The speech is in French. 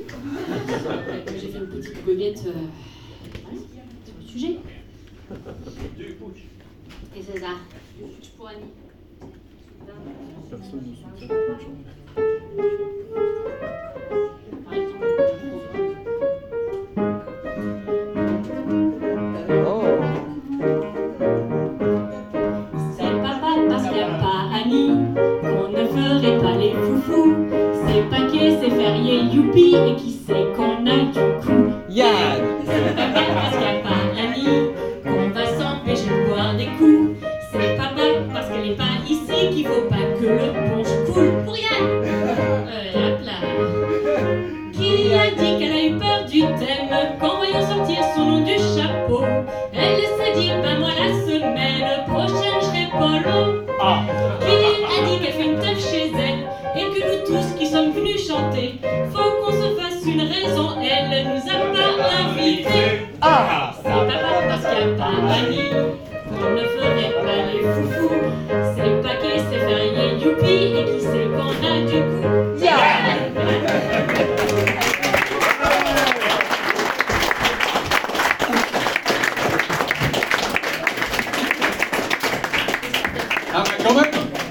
J'ai fait une petite goguette sur le sujet. Et c'est ça. Je pourrais aller. Personne ne soutient la chanson. Par exemple. C'est pas parce qu'il n'y a pas Annie qu'on ne ferait pas les foufous. C'est Pâques, c'est férié, youpi, et qui sait qu'on a du coup. Yann. C'est pas parce qu'il n'y a pas Annie qu'on va s'empêcher de boire des coups. C'est pas parce qu'elle n'est pas ici qu'il faut pas que le punch coule pour Yann. Hop là. Qui a dit qu'elle a eu peur du thème qu'en voyant sortir son nom du chapeau, elle s'est dit bah moi la semaine prochaine je serai polo. Qui a dit qu'elle fait une teuf chez elle et que nous tous qui sommes venus chanter, faut qu'on se fasse une raison, elle nous a pas invités. C'est pas parce qu'il n'y a pas Annie qu'on ne ferait pas les foufous. C'est Pâques, c'est férié, youpi, et qui sait qu'on a du coup. Ah, bah quand même.